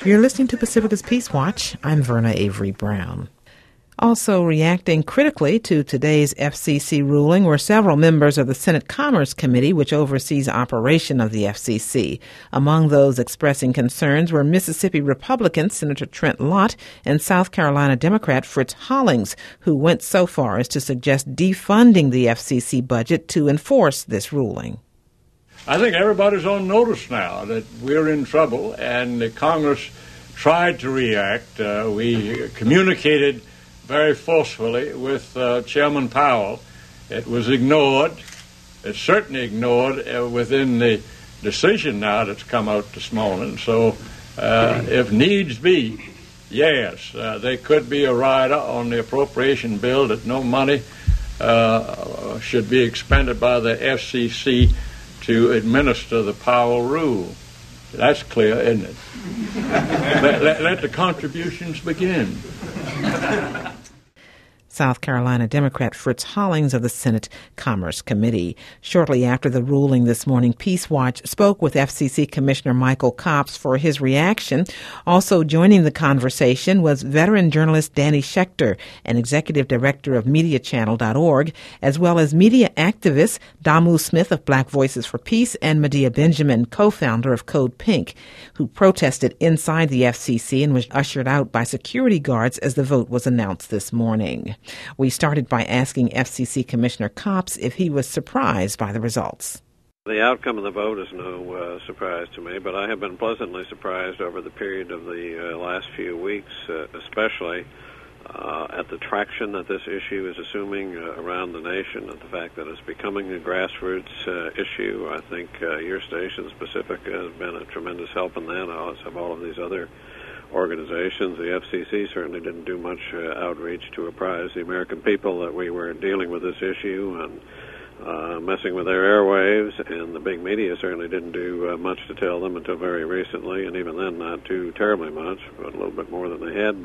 You're listening to Pacifica's Peace Watch. I'm Verna Avery Brown. Also reacting critically to today's FCC ruling were several members of the Senate Commerce Committee, which oversees operation of the FCC. Among those expressing concerns were Mississippi Republican Senator Trent Lott and South Carolina Democrat Fritz Hollings, who went so far as to suggest defunding the FCC budget to enforce this ruling. I think everybody's on notice now that we're in trouble, and the Congress tried to react. We communicated very forcefully with Chairman Powell. It was ignored. It's certainly ignored within the decision now that's come out this morning. So if needs be, yes, there could be a rider on the appropriation bill that no money should be expended by the FCC to administer the Powell rule. That's clear, isn't it? let the contributions begin. South Carolina Democrat Fritz Hollings of the Senate Commerce Committee. Shortly after the ruling this morning, Peace Watch spoke with FCC Commissioner Michael Copps for his reaction. Also joining the conversation was veteran journalist Danny Schechter, an executive director of MediaChannel.org, as well as media activist Damu Smith of Black Voices for Peace and Medea Benjamin, co-founder of Code Pink, who protested inside the FCC and was ushered out by security guards as the vote was announced this morning. We started by asking FCC Commissioner Copps if he was surprised by the results. The outcome of the vote is no surprise to me, but I have been pleasantly surprised over the period of the last few weeks, especially at the traction that this issue is assuming around the nation, and the fact that it's becoming a grassroots issue. I think your station, Pacifica, has been a tremendous help in that, as have all of these other organizations. The FCC certainly didn't do much outreach to apprise the American people that we were dealing with this issue and messing with their airwaves, and the big media certainly didn't do much to tell them until very recently, and even then not too terribly much, but a little bit more than they had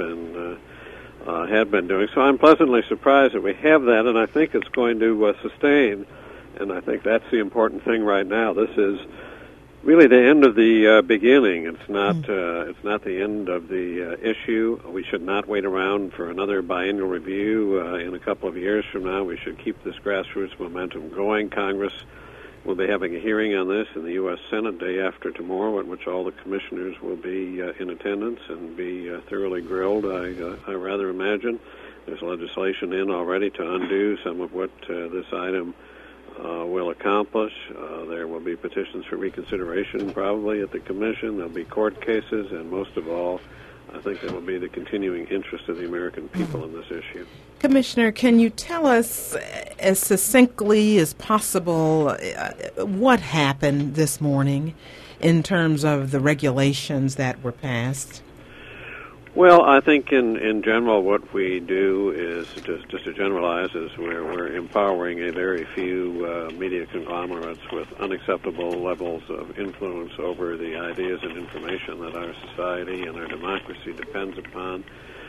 been doing. So I'm pleasantly surprised that we have that, and I think it's going to sustain, and I think that's the important thing right now. This is really the end of the beginning. It's not the end of the issue. We should not wait around for another biennial review in a couple of years from now. We should keep this grassroots momentum going. Congress will be having a hearing on this in the U.S. Senate day after tomorrow, at which all the commissioners will be in attendance and be thoroughly grilled, I rather imagine. There's legislation in already to undo some of what this item will accomplish. There will be petitions for reconsideration probably at the Commission. There'll be court cases, and most of all, I think there will be the continuing interest of the American people in this issue. Commissioner, can you tell us as succinctly as possible what happened this morning in terms of the regulations that were passed? Well, I think in general what we do is, just to generalize, is we're empowering a very few media conglomerates with unacceptable levels of influence over the ideas and information that our society and our democracy depends upon.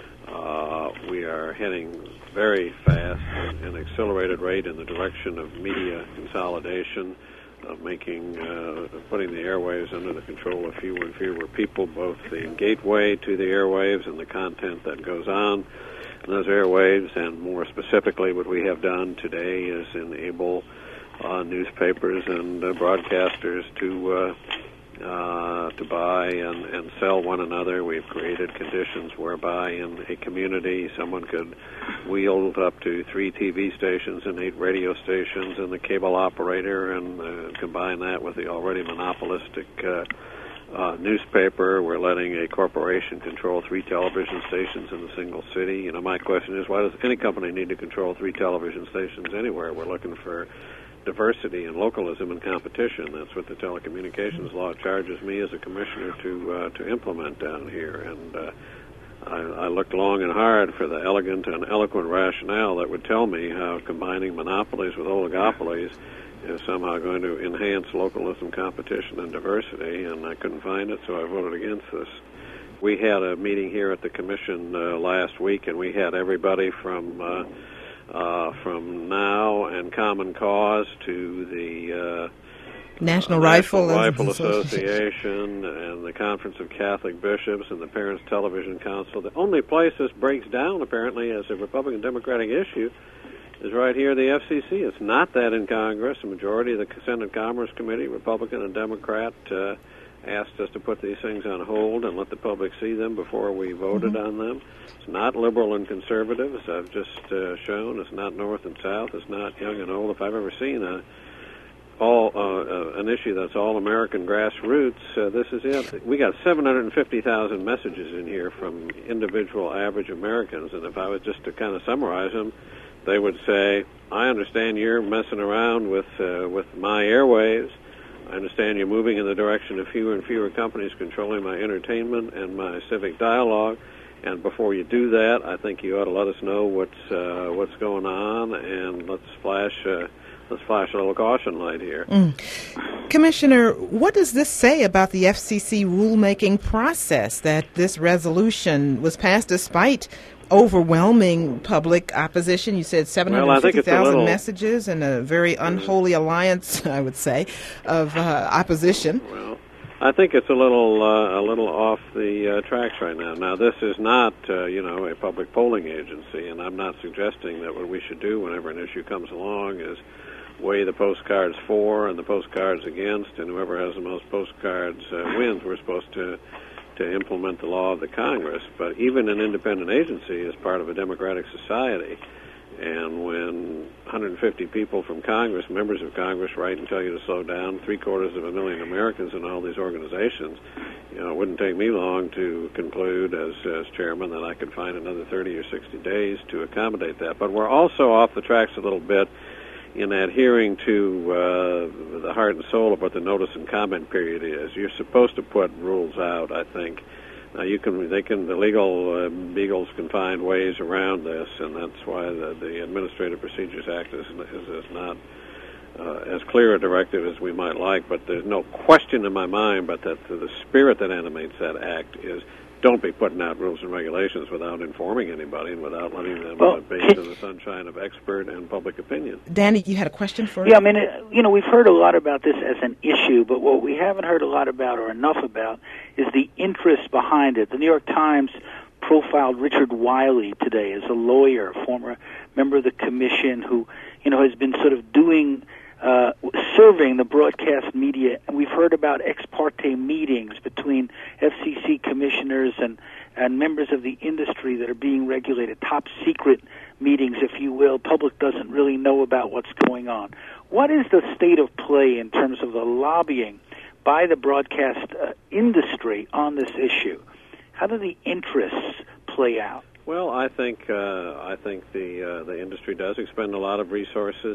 We are heading very fast at an accelerated rate in the direction of media consolidation, of putting the airwaves under the control of fewer and fewer people, both the gateway to the airwaves and the content that goes on in those airwaves. And more specifically, what we have done today is enable newspapers and broadcasters to buy and sell one another. We've created conditions whereby in a community someone could wield up to 3 TV stations and 8 radio stations and the cable operator, and combine that with the already monopolistic newspaper. We're letting a corporation control 3 television stations in a single city. You know, my question is, why does any company need to control 3 television stations anywhere? We're looking for diversity and localism and competition. That's what the telecommunications law charges me as a commissioner to implement down here. And I looked long and hard for the elegant and eloquent rationale that would tell me how combining monopolies with oligopolies is somehow going to enhance localism, competition, and diversity, and I couldn't find it, so I voted against this. We had a meeting here at the Commission last week, and we had everybody from NOW and Common Cause to the National Rifle Association and the Conference of Catholic Bishops and the Parents Television Council. The only place this breaks down, apparently, as a Republican-Democratic issue is right here, the FCC. It's not that in Congress. The majority of the Senate Commerce Committee, Republican and Democrat, asked us to put these things on hold and let the public see them before we voted on them. It's not liberal and conservative, as I've just shown. It's not north and south. It's not young and old. If I've ever seen an issue that's all American grassroots, this is it. We got 750,000 messages in here from individual average Americans, and if I was just to kind of summarize them, they would say, I understand you're messing around with my airwaves. I understand you're moving in the direction of fewer and fewer companies controlling my entertainment and my civic dialogue. And before you do that, I think you ought to let us know what's going on, and let's flash a little caution light here. Commissioner, what does this say about the FCC rulemaking process, that this resolution was passed despite overwhelming public opposition? You said 750,000 messages and a very unholy alliance, I would say, of opposition. Well, I think it's a little off the tracks right now. Now, this is not, a public polling agency, and I'm not suggesting that what we should do whenever an issue comes along is weigh the postcards for and the postcards against, and whoever has the most postcards wins. We're supposed to implement the law of the Congress, but even an independent agency is part of a democratic society, and when 150 people from Congress, members of Congress, write and tell you to slow down, 750,000 Americans in all these organizations, it wouldn't take me long to conclude as chairman that I could find another 30 or 60 days to accommodate that. But we're also off the tracks a little bit in adhering to the heart and soul of what the notice and comment period is. You're supposed to put rules out, I think. Now the legal beagles can find ways around this, and that's why the Administrative Procedures Act is not as clear a directive as we might like, but there's no question in my mind but that the spirit that animates that act is don't be putting out rules and regulations without informing anybody and without letting them bathe in the sunshine of expert and public opinion. Danny, you had a question for us? Yeah, I mean, we've heard a lot about this as an issue, but what we haven't heard a lot about or enough about is the interest behind it. The New York Times profiled Richard Wiley today as a lawyer, former member of the commission who, has been sort of serving the broadcast media, and we've heard about ex parte meetings between FCC commissioners and members of the industry that are being regulated, top secret meetings, if you will. Public doesn't really know about what's going on. What is the state of play in terms of the lobbying by the broadcast industry on this issue? How do the interests play out? Well, I think the industry does expend a lot of resources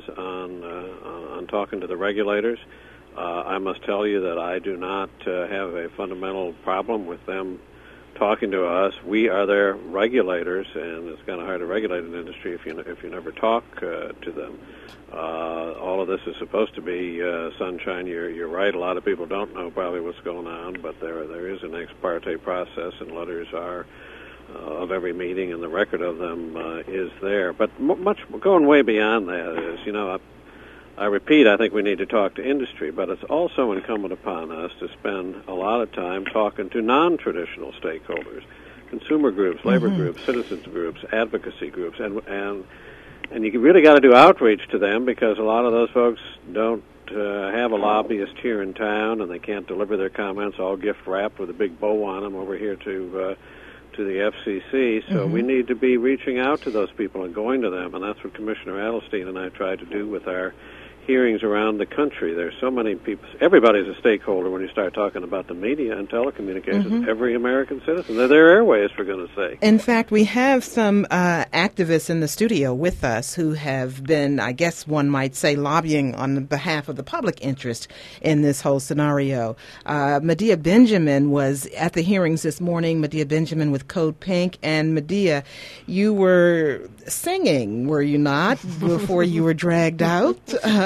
on talking to the regulators. I must tell you that I do not have a fundamental problem with them talking to us. We are their regulators, and it's kind of hard to regulate an industry if you never talk to them. All of this is supposed to be sunshine. You're right. A lot of people don't know probably what's going on, but there is an ex parte process, and letters are of every meeting, and the record of them is there. But much going way beyond that is, I repeat, I think we need to talk to industry, but it's also incumbent upon us to spend a lot of time talking to non-traditional stakeholders, consumer groups, labor groups, citizens groups, advocacy groups, and you really got to do outreach to them, because a lot of those folks don't have a lobbyist here in town, and they can't deliver their comments all gift wrapped with a big bow on them over here to the FCC, so we need to be reaching out to those people and going to them, and that's what Commissioner Adelstein and I tried to do with our hearings around the country. There's so many people. Everybody's a stakeholder when you start talking about the media and telecommunications. Every American citizen. They're their airways, for goodness sake. In fact, we have some activists in the studio with us who have been, I guess one might say, lobbying on behalf of the public interest in this whole scenario. Medea Benjamin was at the hearings this morning, Medea Benjamin with Code Pink. And Medea, you were singing, were you not, before you were dragged out?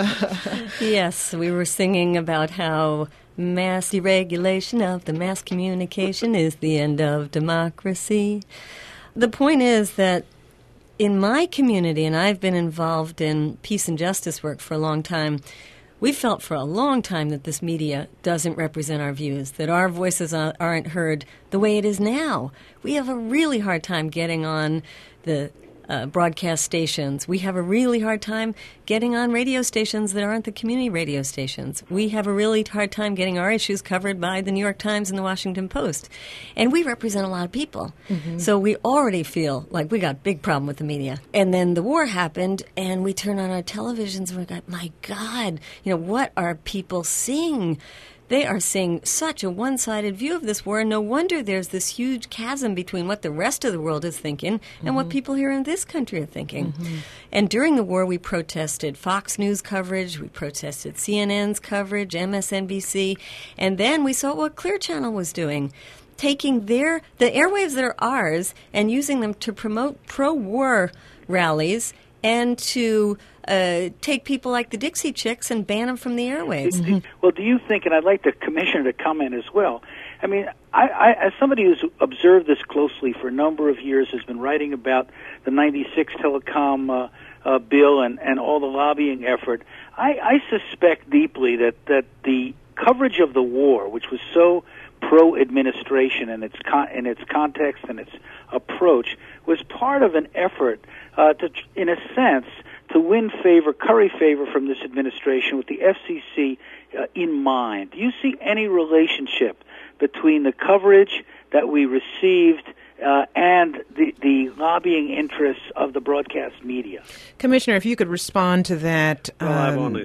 Yes, we were singing about how mass deregulation of the mass communication is the end of democracy. The point is that in my community, and I've been involved in peace and justice work for a long time, We felt for a long time that this media doesn't represent our views, that our voices aren't heard the way it is now. We have a really hard time getting on the broadcast stations. We have a really hard time getting on radio stations that aren't the community radio stations. We have a really hard time getting our issues covered by the New York Times and the Washington Post. And we represent a lot of people. Mm-hmm. So we already feel like we got a big problem with the media. And then the war happened, and we turned on our televisions and we got, my God, what are people seeing? They are seeing such a one-sided view of this war, and no wonder there's this huge chasm between what the rest of the world is thinking and what people here in this country are thinking. Mm-hmm. And during the war, we protested Fox News coverage, we protested CNN's coverage, MSNBC, and then we saw what Clear Channel was doing, taking the airwaves that are ours and using them to promote pro-war rallies and to take people like the Dixie Chicks and ban them from the airwaves. Mm-hmm. Well, do you think, and I'd like the commissioner to comment as well, I mean, I as somebody who's observed this closely for a number of years, has been writing about the 96 telecom bill and all the lobbying effort, I suspect deeply that the coverage of the war, which was so pro-administration in its context and its approach, was part of an effort to, in a sense, to curry favor from this administration with the FCC in mind. Do you see any relationship between the coverage that we received and the lobbying interests of the broadcast media? Commissioner, if you could respond to that. Well, I've only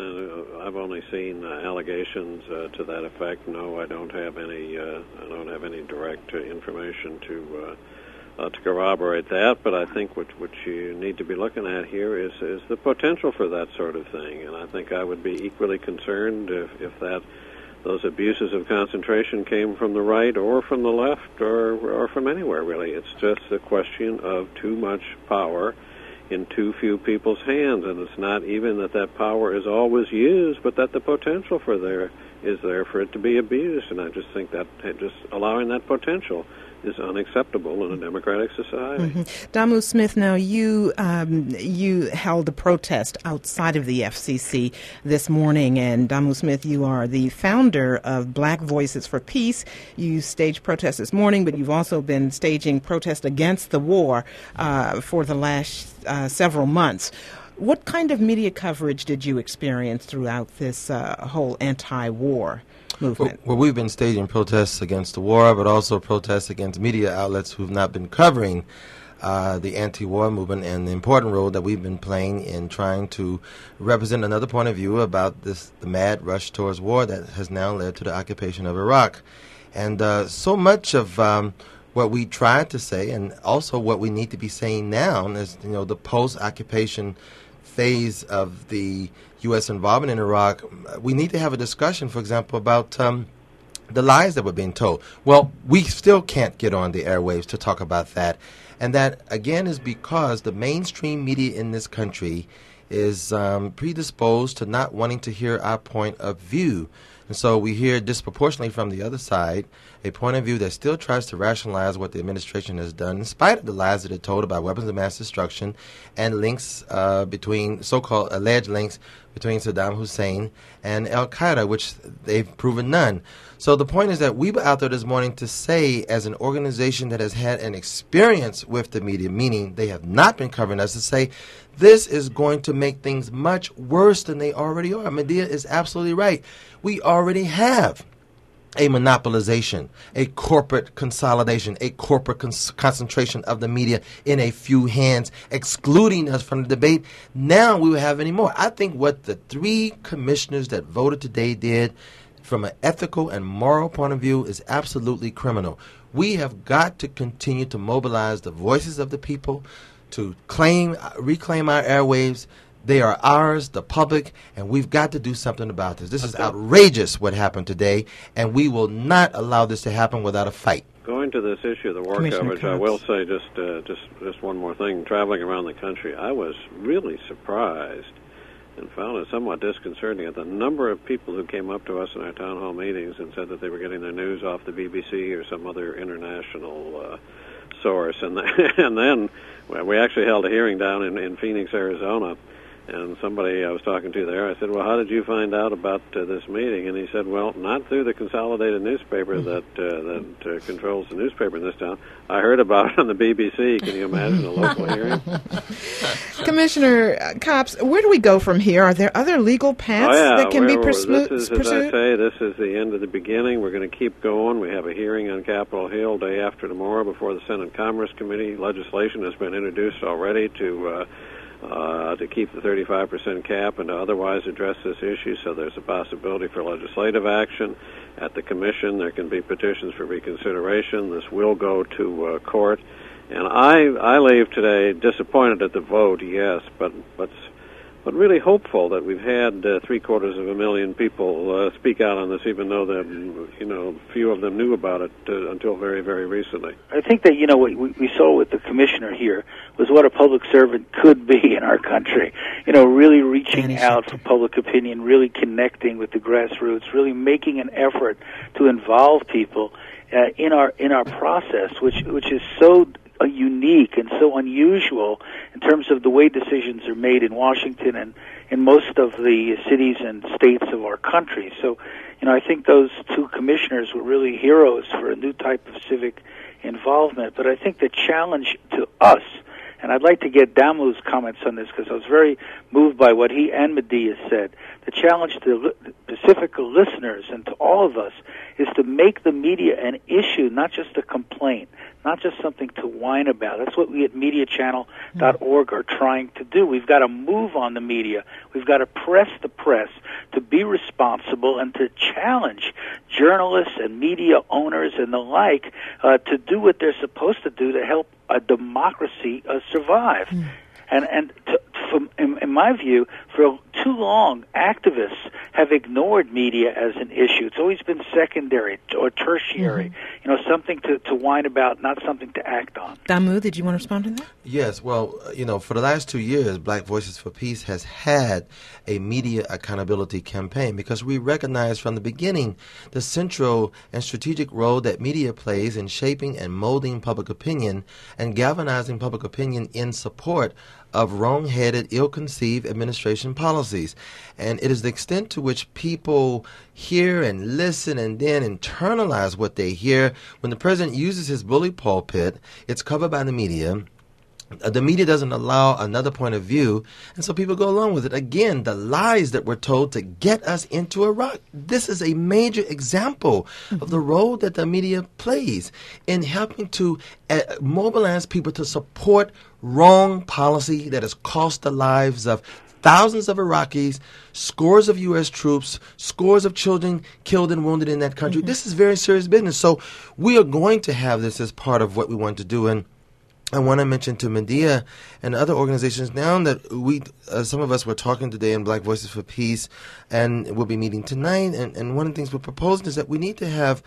seen allegations to that effect. No, I don't have any direct information to corroborate that, but I think what you need to be looking at here is the potential for that sort of thing, and I think I would be equally concerned if those abuses of concentration came from the right or from the left or from anywhere, really. It's just a question of too much power in too few people's hands, and it's not even that power is always used, but that the potential is there for it to be abused, and I just think that just allowing that potential is unacceptable in a democratic society. Mm-hmm. Damu Smith, now you held a protest outside of the FCC this morning, and Damu Smith, you are the founder of Black Voices for Peace. You staged protests this morning, but you've also been staging protests against the war for the last several months. What kind of media coverage did you experience throughout this whole anti-war movement? Well, we've been staging protests against the war, but also protests against media outlets who've not been covering the anti-war movement and the important role that we've been playing in trying to represent another point of view about the mad rush towards war that has now led to the occupation of Iraq. And so much of what we tried to say, and also what we need to be saying now, is the post-occupation phase of the U.S. involvement in Iraq, we need to have a discussion, for example, about the lies that were being told. Well, we still can't get on the airwaves to talk about that. And that, again, is because the mainstream media in this country is predisposed to not wanting to hear our point of view. And so we hear disproportionately from the other side a point of view that still tries to rationalize what the administration has done, in spite of the lies that are told about weapons of mass destruction and links between so-called alleged links between Saddam Hussein and al-Qaeda, which they've proven none. So the point is that we were out there this morning to say, as an organization that has had an experience with the media, meaning they have not been covering us, to say this is going to make things much worse than they already are. Medea is absolutely right. We already have a monopolization, a corporate consolidation, a corporate concentration of the media in a few hands, excluding us from the debate. Now we will have any more. I think what the three commissioners that voted today did from an ethical and moral point of view is absolutely criminal. We have got to continue to mobilize the voices of the people to reclaim our airwaves. They are ours, the public, and we've got to do something about this. This is outrageous what happened today, and we will not allow this to happen without a fight. Going to this issue of the war coverage, I will say just one more thing. Traveling around the country, I was really surprised and found it somewhat disconcerting at the number of people who came up to us in our town hall meetings and said that they were getting their news off the BBC or some other international source. And then we actually held a hearing down in Phoenix, Arizona, And somebody I was talking to there, I said, well, how did you find out about this meeting? And he said, well, not through the consolidated newspaper that controls the newspaper in this town. I heard about it on the BBC. Can you imagine a local hearing? Commissioner Copps, where do we go from here? Are there other legal paths that can be pursued? As I say, this is the end of the beginning. We're going to keep going. We have a hearing on Capitol Hill day after tomorrow before the Senate Commerce Committee. Legislation has been introduced already to keep the 35% cap and to otherwise address this issue, so there's a possibility for legislative action. At the Commission, there can be petitions for reconsideration. This will go to court. And I leave today disappointed at the vote, yes, but really hopeful that we've had 750,000 people speak out on this, even though few of them knew about it until very, very recently. I think that what we saw with the commissioner here was what a public servant could be in our country. Really reaching out for public opinion, really connecting with the grassroots, really making an effort to involve people in our process, which is so unique and so unusual in terms of the way decisions are made in Washington and in most of the cities and states of our country. So, I think those two commissioners were really heroes for a new type of civic involvement. But I think the challenge to us, and I'd like to get Damu's comments on this because I was very moved by what he and Medea said. The challenge to Pacifica listeners and to all of us is to make the media an issue, not just a complaint, not just something to whine about. That's what we at MediaChannel.org are trying to do. We've got to move on the media. We've got to press the press to be responsible and to challenge journalists and media owners and the like to do what they're supposed to do to help a democracy survive. In my view, for too long, activists have ignored media as an issue. It's always been secondary or tertiary, something to whine about, not something to act on. Damu, did you want to respond to that? Yes, well, for the last 2 years, Black Voices for Peace has had a media accountability campaign because we recognize from the beginning the central and strategic role that media plays in shaping and molding public opinion and galvanizing public opinion in support of wrong-headed, ill-conceived administration policies. And it is the extent to which people hear and listen and then internalize what they hear. When the president uses his bully pulpit, it's covered by the media. The media doesn't allow another point of view, and so people go along with it. Again, the lies that were told to get us into Iraq. This is a major example of the role that the media plays in helping to mobilize people to support wrong policy that has cost the lives of thousands of Iraqis, scores of U.S. troops, scores of children killed and wounded in that country. This is very serious business. So we are going to have this as part of what we want to do. And I want to mention to Medea and other organizations now that we, some of us were talking today in Black Voices for Peace, and we'll be meeting tonight. And one of the things we're proposing is that we need to have,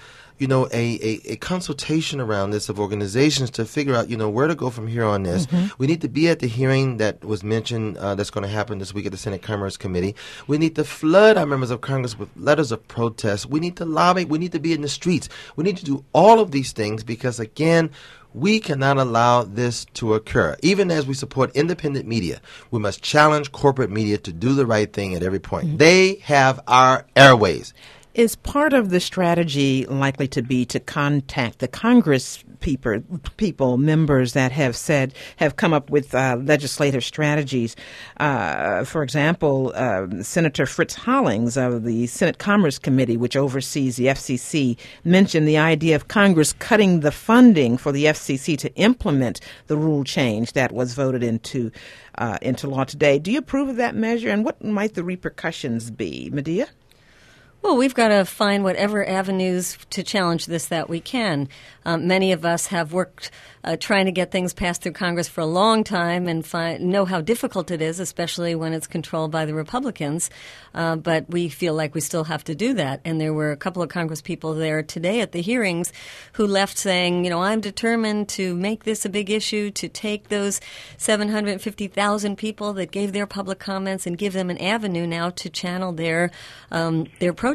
a consultation around this of organizations to figure out, where to go from here on this. We need to be at the hearing that was mentioned that's going to happen this week at the Senate Commerce Committee. We need to flood our members of Congress with letters of protest. We need to lobby. We need to be in the streets. We need to do all of these things because, again, we cannot allow this to occur. Even as we support independent media, we must challenge corporate media to do the right thing at every point. They have our airways. Is part of the strategy likely to be to contact the Congress people, members that have come up with legislative strategies? For example, Senator Fritz Hollings of the Senate Commerce Committee, which oversees the FCC, mentioned the idea of Congress cutting the funding for the FCC to implement the rule change that was voted into law today. Do you approve of that measure, and what might the repercussions be? Medea? Well, we've got to find whatever avenues to challenge this that we can. Many of us have worked trying to get things passed through Congress for a long time and know how difficult it is, especially when it's controlled by the Republicans. But we feel like we still have to do that. And there were a couple of Congress people there today at the hearings who left saying, I'm determined to make this a big issue, to take those 750,000 people that gave their public comments and give them an avenue now to channel their protest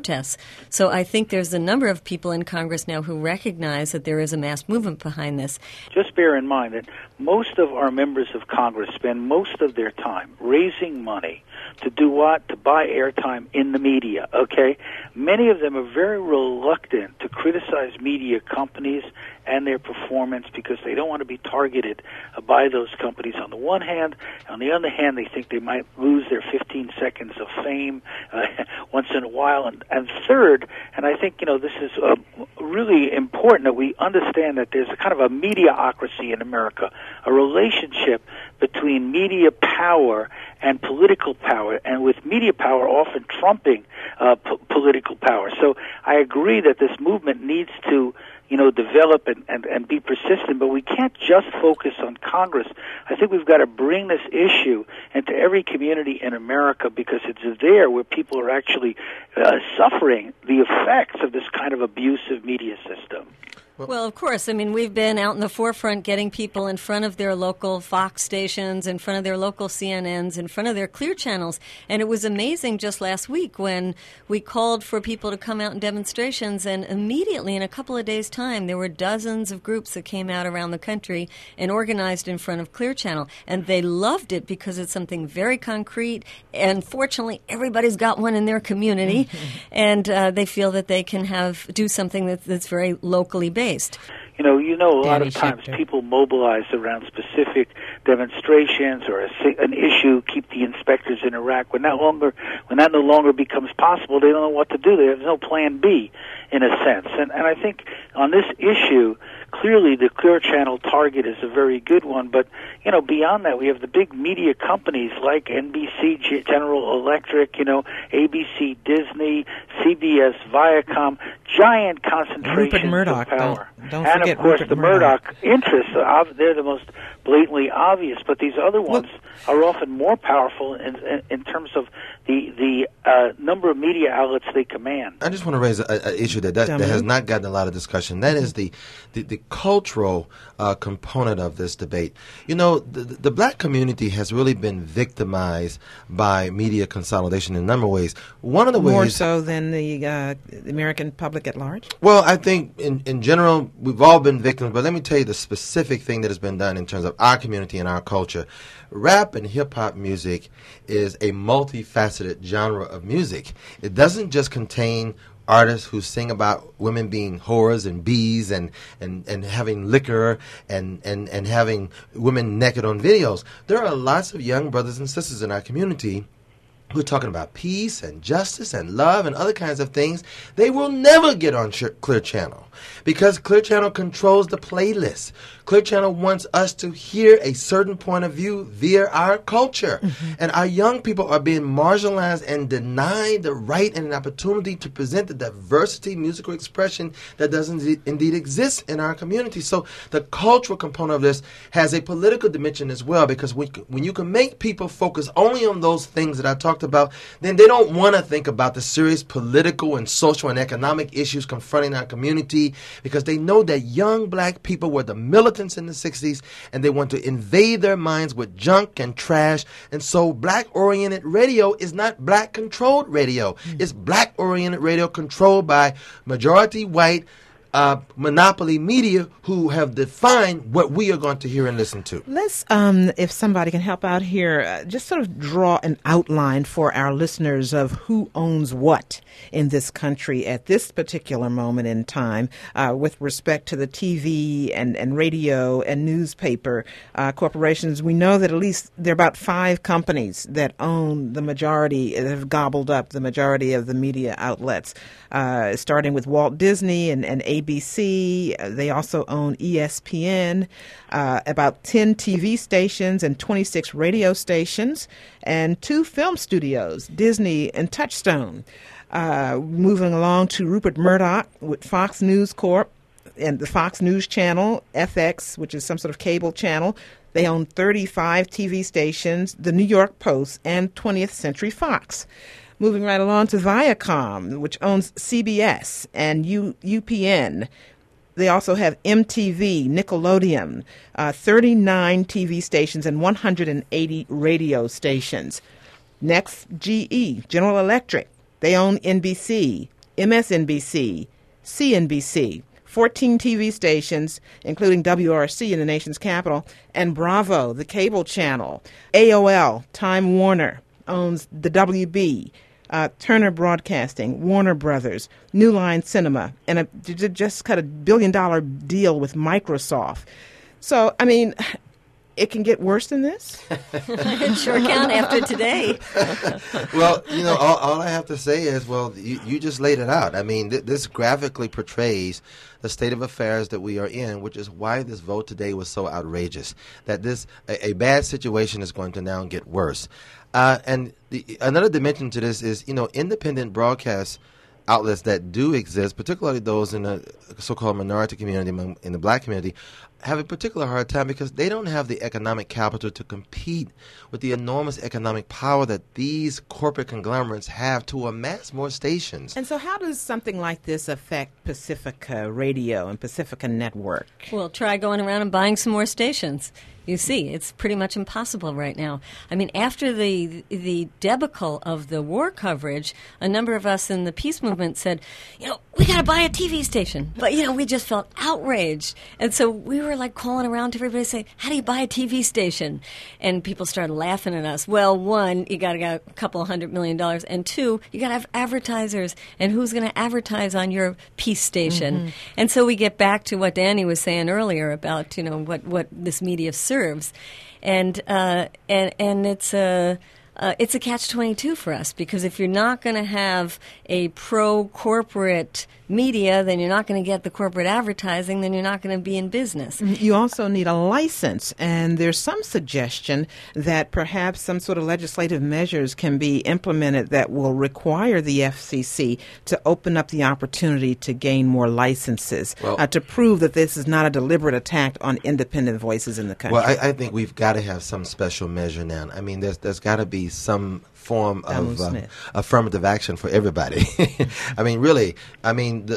protests. So I think there's a number of people in Congress now who recognize that there is a mass movement behind this. Just bear in mind that most of our members of Congress spend most of their time raising money to do what? To buy airtime in the media, okay? Many of them are very reluctant to criticize media companies and their performance because they don't want to be targeted by those companies on the one hand. On the other hand, they think they might lose their 15 seconds of fame once in a while. And third, and I think, this is really important that we understand that there's a kind of a mediaocracy in America, a relationship between media power and political power, and with media power often trumping political power. So I agree that this movement needs to develop and be persistent, but we can't just focus on Congress. I think we've got to bring this issue into every community in America because it's there where people are actually suffering the effects of this kind of abusive media system. Well, of course. I mean, we've been out in the forefront getting people in front of their local Fox stations, in front of their local CNNs, in front of their Clear channels. And it was amazing just last week when we called for people to come out in demonstrations, and immediately in a couple of days' time, there were dozens of groups that came out around the country and organized in front of Clear Channel. And they loved it because it's something very concrete. And fortunately, everybody's got one in their community, and they feel that they can do something that's very locally based. A lot of times people mobilize around specific demonstrations or an issue, keep the inspectors in Iraq. When that no longer becomes possible, they don't know what to do. There's no plan B, in a sense. And I think on this issue, clearly the Clear Channel target is a very good one. But, beyond that, we have the big media companies like NBC, General Electric, ABC, Disney, CBS, Viacom, giant concentrations of power. Don't and, forget of course, Rupert the Murdoch interests, they're the most blatantly obvious. But these other ones are often more powerful in terms of the number of media outlets they command. I just want to raise an issue that has not gotten a lot of discussion. That is the cultural component of this debate. The black community has really been victimized by media consolidation in a number of ways. One of the ways... More so than the American public at large? Well, I think in general, we've all been victims, but let me tell you the specific thing that has been done in terms of our community and our culture. Rap and hip-hop music is a multifaceted genre of music. It doesn't just contain artists who sing about women being whores and bees and having liquor and having women naked on videos. There are lots of young brothers and sisters in our community who are talking about peace and justice and love and other kinds of things. They will never get on Clear Channel because Clear Channel controls the playlist. Clear Channel wants us to hear a certain point of view via our culture. Mm-hmm. And our young people are being marginalized and denied the right and an opportunity to present the diversity musical expression that doesn't indeed exist in our community. So the cultural component of this has a political dimension as well, because when you can make people focus only on those things that I talked about, then they don't want to think about the serious political and social and economic issues confronting our community, because they know that young black people were the militants in the 60s and they want to invade their minds with junk and trash. And so black-oriented radio is not black-controlled radio. It's black-oriented radio controlled by majority white monopoly media who have defined what we are going to hear and listen to. Let's, if somebody can help out here, just sort of draw an outline for our listeners of who owns what in this country at this particular moment in time with respect to the TV and radio and newspaper corporations. We know that at least there are about 5 companies that own the majority, that have gobbled up the majority of the media outlets, starting with Walt Disney and ABC. They also own ESPN, about 10 TV stations and 26 radio stations, and 2 film studios, Disney and Touchstone. Moving along to Rupert Murdoch with Fox News Corp and the Fox News Channel, FX, which is some sort of cable channel. They own 35 TV stations, the New York Post, and 20th Century Fox. Moving right along to Viacom, which owns CBS and UPN. They also have MTV, Nickelodeon, 39 TV stations, and 180 radio stations. Next, GE, General Electric, They own NBC, MSNBC, CNBC, 14 TV stations, including WRC in the nation's capital, and Bravo, the cable channel. AOL, Time Warner, owns the WB, Turner Broadcasting, Warner Brothers, New Line Cinema, and just cut $1 billion deal with Microsoft. So, I mean, it can get worse than this? It sure can after today. Well, all I have to say is, well, you just laid it out. I mean, this graphically portrays the state of affairs that we are in, which is why this vote today was so outrageous, that a bad situation is going to now get worse. And another dimension to this is, independent broadcast outlets that do exist, particularly those in the so-called minority community, in the black community, have a particular hard time because they don't have the economic capital to compete with the enormous economic power that these corporate conglomerates have to amass more stations. And so how does something like this affect Pacifica Radio and Pacifica Network? Well, try going around and buying some more stations. You see, it's pretty much impossible right now. I mean, after the debacle of the war coverage, a number of us in the peace movement said, we got to buy a TV station. But, we just felt outraged. And so we were like calling around to everybody saying, how do you buy a TV station? And people started laughing at us. Well, one, you got to get a couple $100 million. And two, you got to have advertisers. And who's going to advertise on your peace station? Mm-hmm. And so we get back to what Danny was saying earlier about, what this media serves. And it's a catch-22 for us, because if you're not going to have a pro-corporate media, then you're not going to get the corporate advertising, then you're not going to be in business. You also need a license, and there's some suggestion that perhaps some sort of legislative measures can be implemented that will require the FCC to open up the opportunity to gain more licenses, to prove that this is not a deliberate attack on independent voices in the country. Well, I think we've got to have some special measure now. I mean, there's got to be some form of affirmative action for everybody. I mean, really, I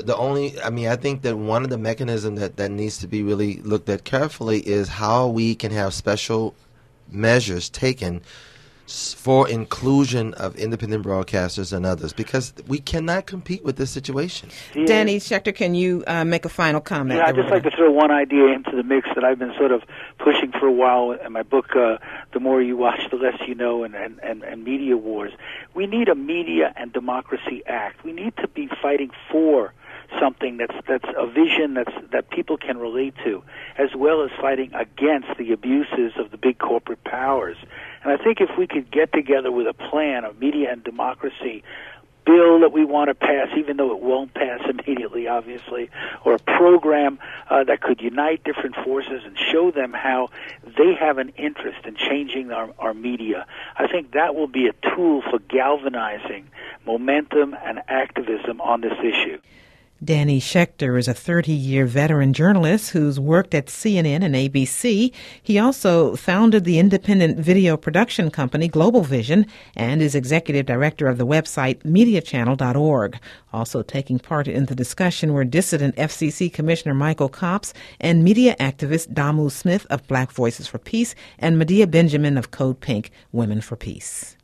think that one of the mechanisms that needs to be really looked at carefully is how we can have special measures taken for inclusion of independent broadcasters and others, because we cannot compete with this situation. Yeah. Danny Schechter, can you make a final comment? Yeah, I'd just like to throw one idea into the mix that I've been sort of pushing for a while in my book, The More You Watch, The Less You Know, and Media Wars. We need a Media and Democracy Act. We need to be fighting for something that's a vision that people can relate to, as well as fighting against the abuses of the big corporate powers. And I think if we could get together with a plan of media and democracy bill that we want to pass, even though it won't pass immediately, obviously, or a program that could unite different forces and show them how they have an interest in changing our media, I think that will be a tool for galvanizing momentum and activism on this issue. Danny Schechter is a 30-year veteran journalist who's worked at CNN and ABC. He also founded the independent video production company Global Vision and is executive director of the website MediaChannel.org. Also taking part in the discussion were dissident FCC Commissioner Michael Copps and media activist Damu Smith of Black Voices for Peace and Medea Benjamin of Code Pink, Women for Peace.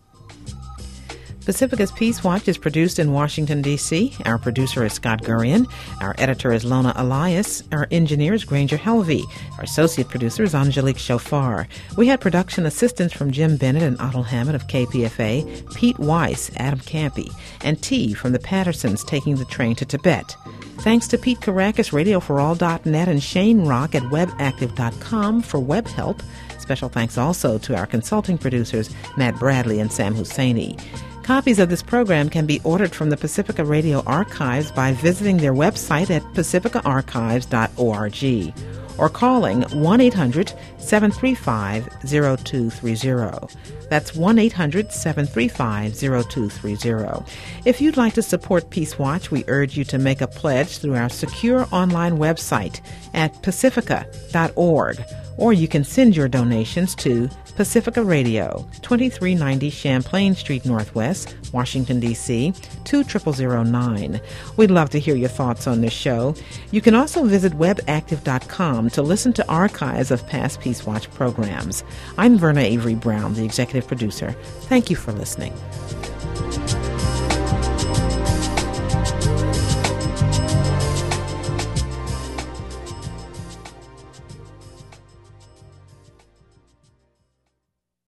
Pacifica's Peace Watch is produced in Washington, D.C. Our producer is Scott Gurian. Our editor is Lona Elias. Our engineer is Granger Helvey. Our associate producer is Angelique Chauffard. We had production assistance from Jim Bennett and Otto Hammond of KPFA, Pete Weiss, Adam Campy, and T from the Pattersons taking the train to Tibet. Thanks to Pete Caracas, RadioForAll.net, and Shane Rock at WebActive.com for web help. Special thanks also to our consulting producers, Matt Bradley and Sam Husseini. Copies of this program can be ordered from the Pacifica Radio Archives by visiting their website at pacificaarchives.org or calling 1-800-735-0230. That's 1-800-735-0230. If you'd like to support Peace Watch, we urge you to make a pledge through our secure online website at pacifica.org, or you can send your donations to Pacifica Radio, 2390 Champlain Street Northwest, Washington, D.C., 20009. We'd love to hear your thoughts on this show. You can also visit webactive.com to listen to archives of past Peace Watch programs. I'm Verna Avery Brown, the executive producer. Thank you for listening.